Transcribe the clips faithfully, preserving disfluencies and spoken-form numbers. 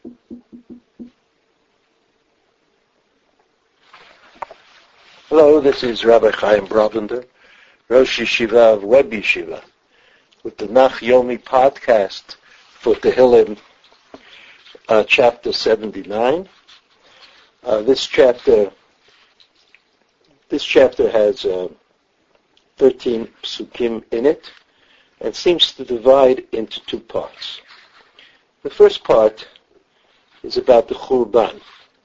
Hello, this is Rabbi Chaim Brovender, Rosh Yeshiva of Web Yeshiva, with the Nach Yomi podcast for Tehillim, uh, chapter seventy-nine. Uh, this chapter, this chapter has uh, thirteen psukim in it, and seems to divide into two parts. The first part is about the Churban.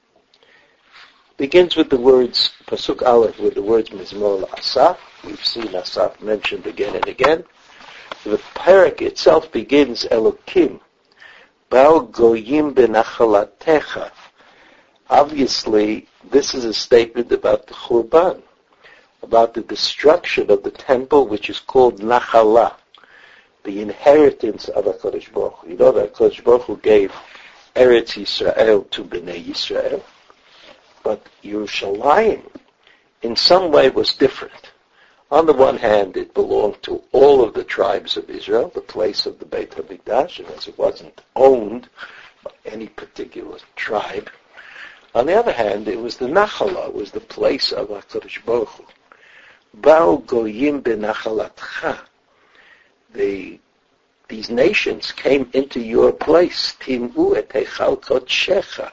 Begins with the words, Pasuk Aleph, with the words Mizmor Asaf. We've seen Asaf mentioned again and again. The parak itself begins, Elokim, Ba'al Goyim benachalatecha. Obviously, this is a statement about the Churban, about the destruction of the temple, which is called Nachala, the inheritance of HaKadosh Baruch Hu. You know that HaKadosh Baruch Hu gave Eretz Yisrael to Bnei Yisrael. But Yerushalayim, in some way, was different. On the one hand, it belonged to all of the tribes of Israel, the place of the Beit HaMikdash, and as it wasn't owned by any particular tribe. On the other hand, it was the Nachala, it was the place of HaKadosh Baruch Hu. Ba'al Goyim benachalatcha. The These nations came into your place. Tim'u et heichal kodshecha.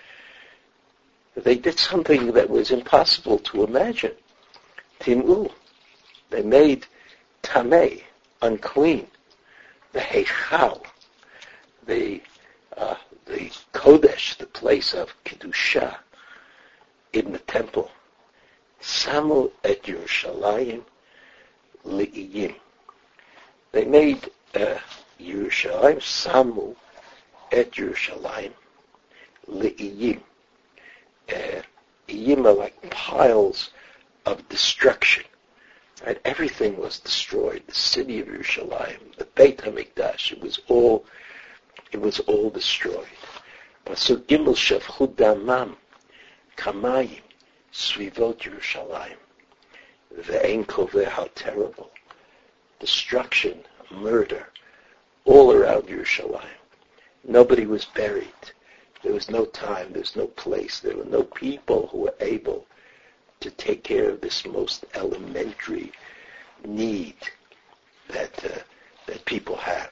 They did something that was impossible to imagine. Tim'u. They made tameh, unclean. The heichal, the uh, the kodesh, the place of kedusha in the temple. Samu et Yerushalayim li'iyim. They made uh, Yerushalayim, Samu et Yerushalayim li'iyim. Uh, Iyim are like piles of destruction. Right? Everything was destroyed. The city of Yerushalayim, the Beit HaMikdash, it was all, it was all destroyed. Pasuk Gimel Shavchu Damam Kamayim Svivot Yerushalayim. Ve'en Koveh, how terrible. Destruction, murder, all around Yerushalayim. Nobody was buried. There was no time, there was no place, there were no people who were able to take care of this most elementary need that uh, that people have.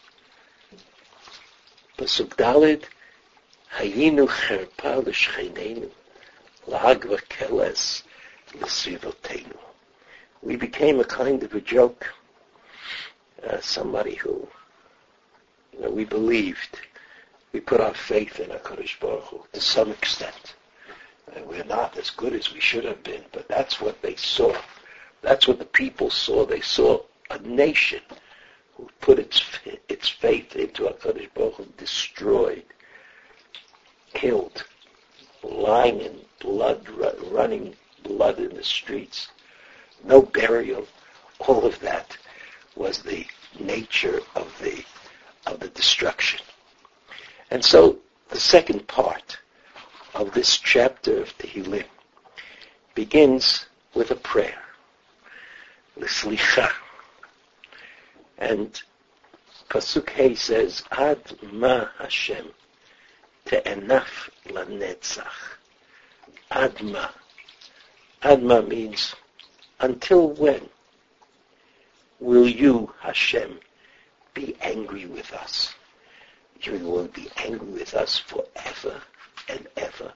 Pasuk Daled, Hayinu cherpa l'shchenenu, l'hagva keles l'sivotenu. We became a kind of a joke. Uh, somebody who, you know, we believed. We put our faith in HaKadosh Baruch Hu to some extent. And we're not as good as we should have been, but that's what they saw. That's what the people saw. They saw a nation who put its its faith into HaKadosh Baruch Hu, destroyed, killed, lying in blood, running blood in the streets, no burial. All of that was the nature of the of the destruction. And so the second part of this chapter of Tehillim begins with a prayer, l'slicha. And Pasuk Hey says, Ad ma Hashem te'enaf lanetzach. Ad ma. Ad ma means, until when will you, Hashem, be angry with us? You will be angry with us forever and ever.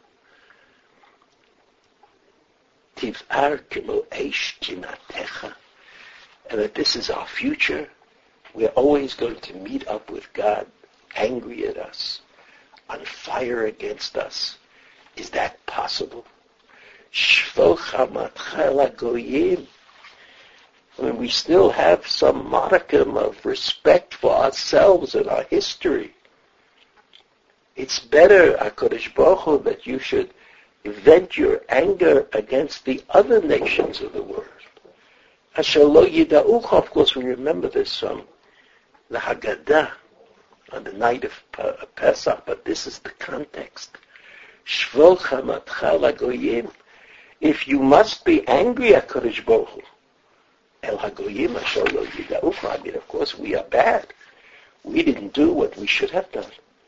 Tiv'ar kemo eish kinatecha. And that this is our future. We're always going to meet up with God, angry at us, on fire against us. Is that possible? Shvo chamatcha lagoyim. I mean, we still have some modicum of respect for ourselves and our history. It's better, HaKadosh Baruch Hu, that you should vent your anger against the other nations of the world. Asher lo yida'ucha, of course, we remember this from the Haggadah on the night of Pesach, but this is the context. Shvo chamatcha lagoyim. If you must be angry, HaKadosh Baruch Hu, El Hagoyim Asher lo yida'ucha. I mean, of course, we are bad. We didn't do what we should have done.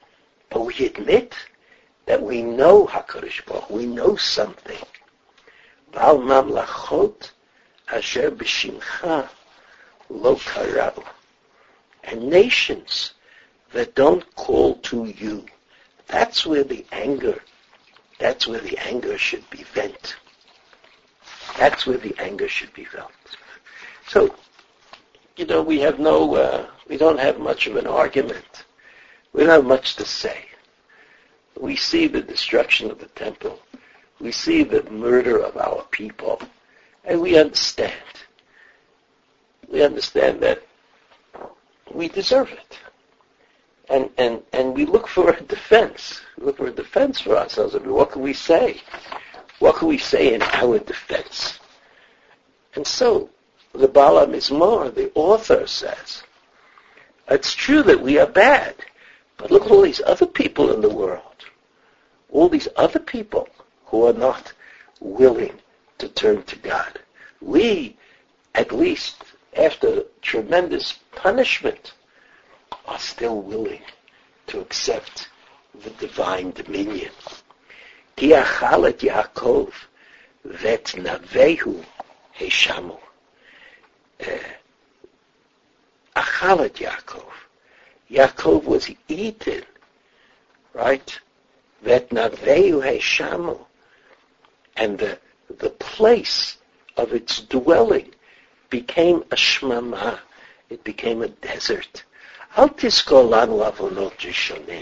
But we admit that we know HaKadosh Baruch Hu, we know something. Val mamlachot asher b'shimcha lo karau. And nations that don't call to you, that's where the anger, that's where the anger should be vent. That's where the anger should be felt. So, you know, we have no, uh, we don't have much of an argument. We don't have much to say. We see the destruction of the temple. We see the murder of our people. And we understand. We understand that we deserve it. And, and, and we look for a defense. We look for a defense for ourselves. I mean, what can we say? What can we say in our defense? And so, the Baal HaMizmor, the author, says, it's true that we are bad, but look at all these other people in the world. All these other people who are not willing to turn to God. We, at least after tremendous punishment, are still willing to accept the divine dominion. Ki achalet Yaakov vet navehu heishamu. Achalet Yaakov. Yaakov was eaten, right? Vet navehu heishamu. And the, the place of its dwelling became a shmama. It became a desert. Al tizkor lanu avonot rishonim.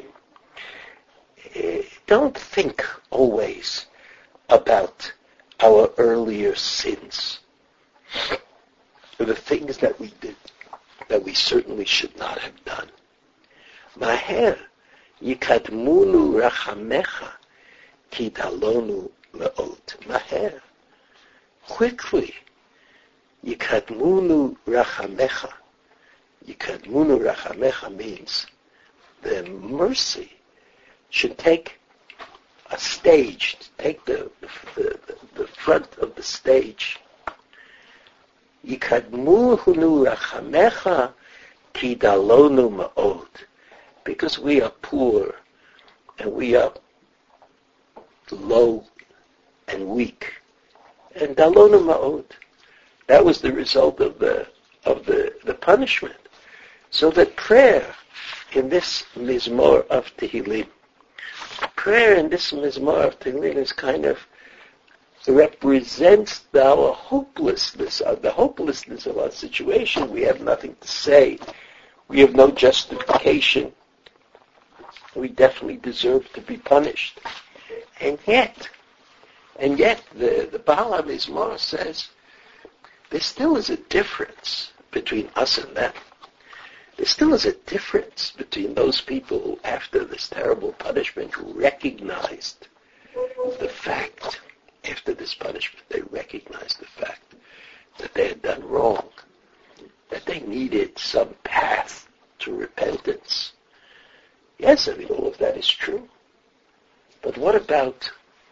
Don't think always about our earlier sins, the things that we did that we certainly should not have done. Maher yikadmunu rachamecha ki dalonu me'ot. Maher, quickly, yikadmunu rachamecha. Yikadmunu rachamecha means the mercy should take a stage, take the, the, the front of the stage. Yikadmuhunu rachamecha ki dalonu ma'od. Because we are poor and we are low and weak. And dalonu ma'od. That was the result of the of the, the punishment. So that prayer in this Mizmor of Tehillim, prayer in this Mizmor of Tehillim is kind of represents our hopelessness, uh, the hopelessness of our situation. We have nothing to say. We have no justification. We definitely deserve to be punished. And yet, and yet the, the Baal HaMizmor says there still is a difference between us and them. There still is a difference between those people who, after this terrible punishment, who recognized the fact, after this punishment, they recognized the fact that they had done wrong, that they needed some path to repentance. Yes, I mean, all of that is true. But what about,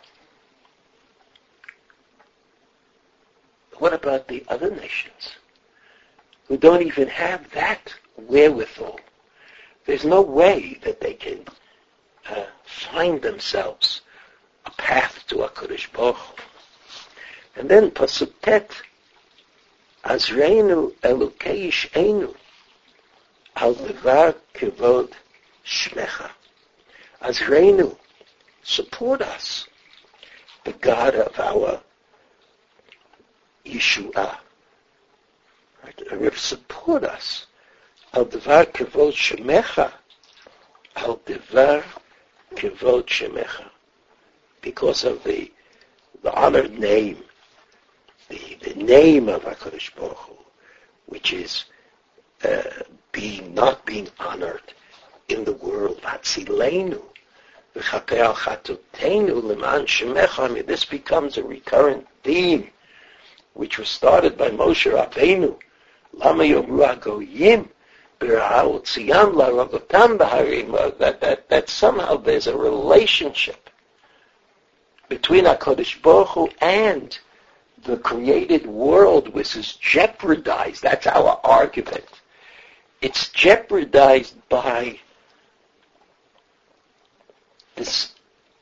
what about the other nations who don't even have that wherewithal? There's no way that they can uh, find themselves a path to HaKadosh Baruch Hu. And then Pasuk Tet, Azreinu Elokei Yish'enu Al Devar Kevod Shmecha. Azreinu, support us, the God of our Yeshua. Right? Support us. Al Devar Kevod Shemecha. Al Devar Kevod Shemecha. Because of the, the honored name, the, the name of HaKadosh Baruch Hu, which is uh, being, not being honored in the world. Hatzilenu. V'chapeal chatotenu leman shemecha. I mean, this becomes a recurrent theme, which was started by Moshe Rabbeinu. Lama yomru hagoyim b'ra'ah u'tziyam la'ragotam b'harim. That that that somehow there's a relationship between HaKadosh Baruch Hu and the created world, which is jeopardized. That's our argument. It's jeopardized by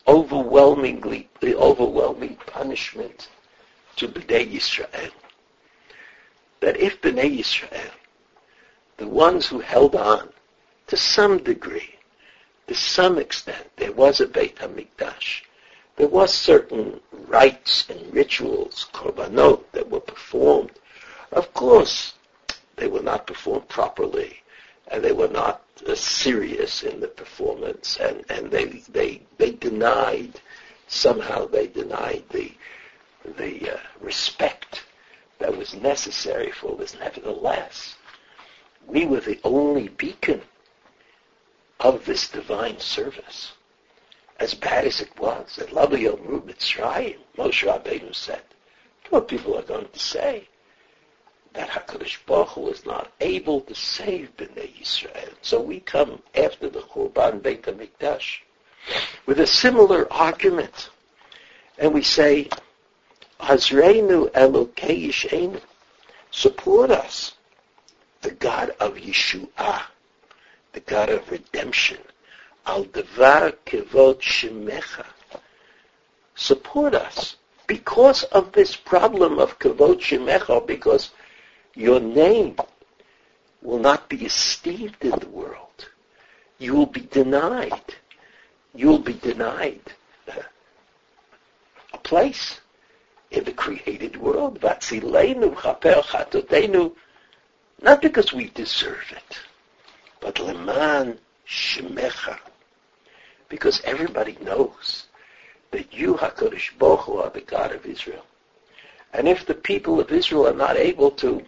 overwhelmingly, the overwhelming punishment to Bnei Yisrael. That if Bnei Yisrael, the ones who held on to some degree, to some extent, there was a Beit HaMikdash, there was certain rites and rituals, korbanot, that were performed. Of course, they were not performed properly, and they were not uh, serious in the performance, and, and they, they they denied, somehow they denied the the uh, respect that was necessary for this. Nevertheless, we were the only beacon of this divine service. As bad as it was, at Lo Yomru Mitzrayim, Moshe Rabbeinu said, what people are going to say? That HaKadosh Baruch Hu was not able to save Bnei Yisrael. So we come after the Churban Beit HaMikdash with a similar argument. And we say, Hazreinu Elokei Yish'enu, support us, the God of Yeshua, the God of redemption, Al Devar Kevod Shemecha, support us because of this problem of Kevod Shemecha, because your name will not be esteemed in the world. You will be denied. You will be denied uh, a place in the created world. Vatzilenu chaper chatotenu, not because we deserve it, but leman shemecha, because everybody knows that you, HaKadosh Baruch Hu, are the God of Israel. And if the people of Israel are not able to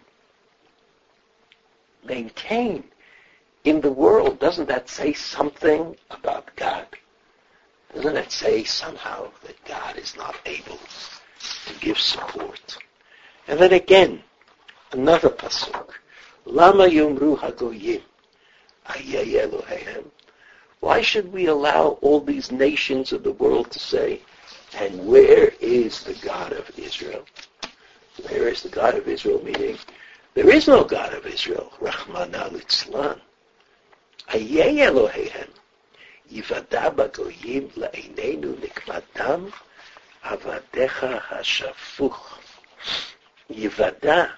maintain in the world, doesn't that say something about God? Doesn't that say somehow that God is not able to give support? And then again, another pasuk. Lama yomru hagoyim ayeh Eloheihem. Why should we allow all these nations of the world to say, and where is the God of Israel? Where is the God of Israel? Meaning, there is no God of Israel. Rachmana litzlan. Ayeh Eloheihem. Yivada bagoyim la'einenu nikmatam avadecha hashafuch. Yivada.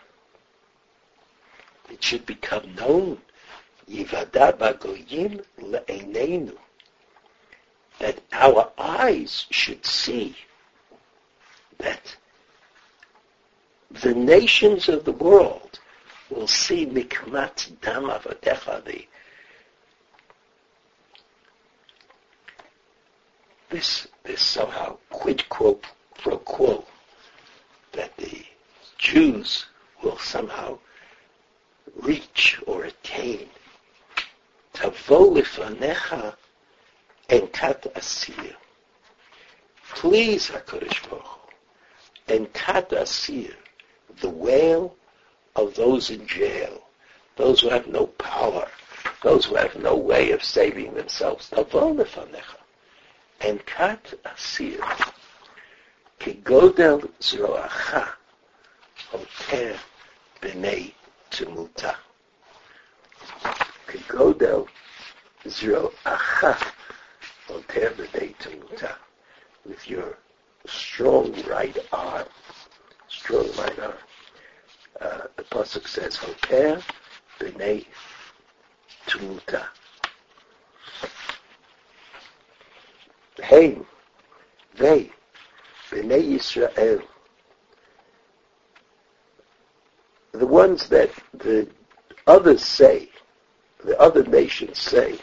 It should become known. Yivada bagoyim la'einenu. That our eyes should see that the nations of the world will see mikmat dam avadecha, the this this somehow quid pro pro quo that the Jews will somehow reach or attain. Tavo lifanecha enkat asir. Please, HaKadosh Baruch Hu, enkat asir, the wail of those in jail, those who have no power, those who have no way of saving themselves. Tavo lifanecha enkat asir, kigodel zroacha hoter b'nei temuta. Kigodel zroacha hoter b'nei temuta. With your strong right arm, strong right arm. Uh, the pasuk says, hoter b'nei temuta. Hey, they, Bnei Yisrael, the ones that the others say, the other nations say,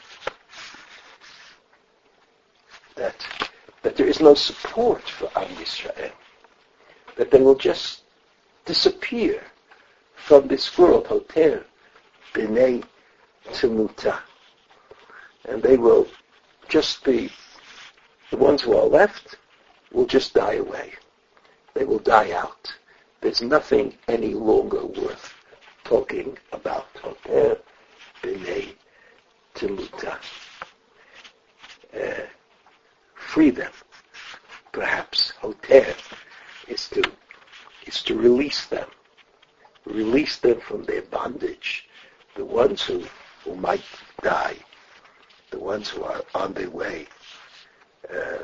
that that there is no support for Am Yisrael, that they will just disappear from this world, Hoter B'nei Temuta, and they will just be, the ones who are left will just die away. They will die out. There's nothing any longer worth talking about. Hoter B'nei Temuta. Uh, free them. Perhaps Hoter is to is to release them. Release them from their bondage. The ones who, who might die. The ones who are on their way. Uh,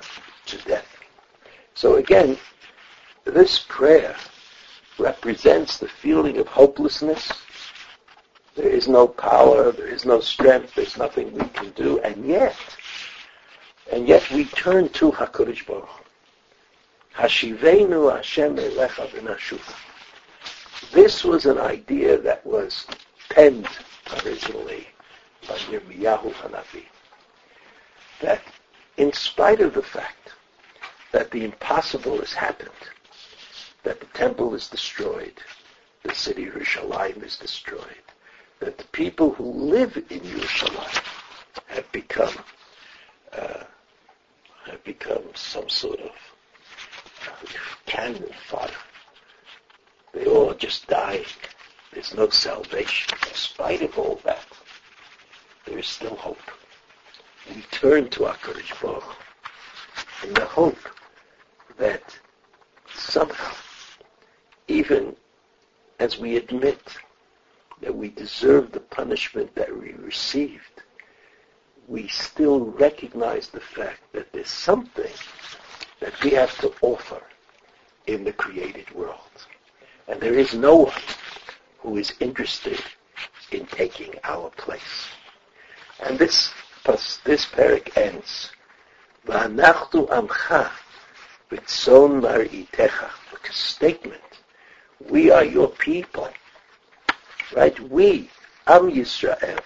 to death. So again, this prayer represents the feeling of hopelessness. There is no power, there is no strength, there's nothing we can do, and yet, and yet we turn to HaKadosh Baruch Hu. Hashivenu Hashem elecha v'nashuva. This was an idea that was penned originally by Yirmiyahu Hanavi. That in spite of the fact that the impossible has happened, that the temple is destroyed, the city of Yerushalayim is destroyed, that the people who live in Yerushalayim have become uh, have become some sort of cannon fodder. They all are just dying. There's no salvation. In spite of all that, there is still hope. We turn to HaKadosh Baruch Hu in the hope that somehow, even as we admit that we deserve the punishment that we received, we still recognize the fact that there's something that we have to offer in the created world. And there is no one who is interested in taking our place. And this this parak ends, V'anachtu amcha v'tzon mar'itecha, with a statement, we are your people. Right? We, Am Yisrael,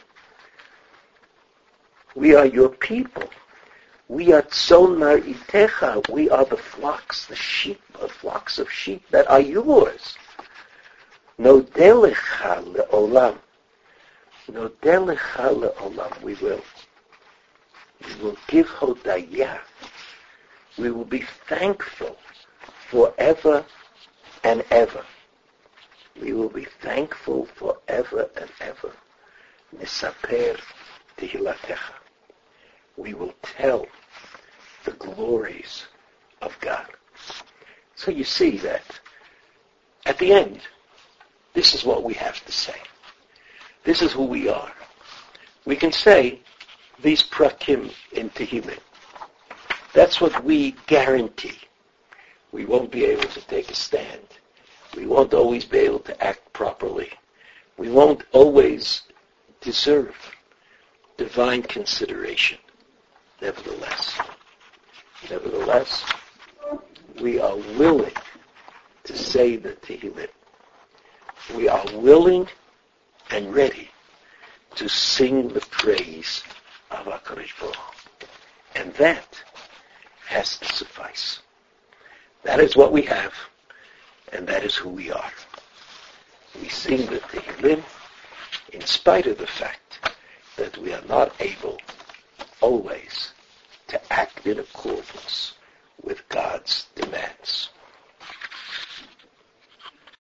we are your people. We are tzon mar'itecha. We are the flocks, the sheep, the flocks of sheep that are yours. Nodelecha le'olam. Nodelecha le'olam. We will. We will give hodayah. We will be thankful forever and ever. We will be thankful forever and ever. Nisaper tehilatecha. We will tell the glories of God. So you see that at the end, this is what we have to say. This is who we are. We can say these prakim in Tehillim. That's what we guarantee. We won't be able to take a stand. We won't always be able to act properly. We won't always deserve divine consideration. Nevertheless, nevertheless, we are willing to say the Tehillim. We are willing and ready to sing the praise of HaKadosh Baruch Hu. And that has to suffice. That is what we have, and that is who we are. We sing the Tehillim in spite of the fact that we are not able always to act in accordance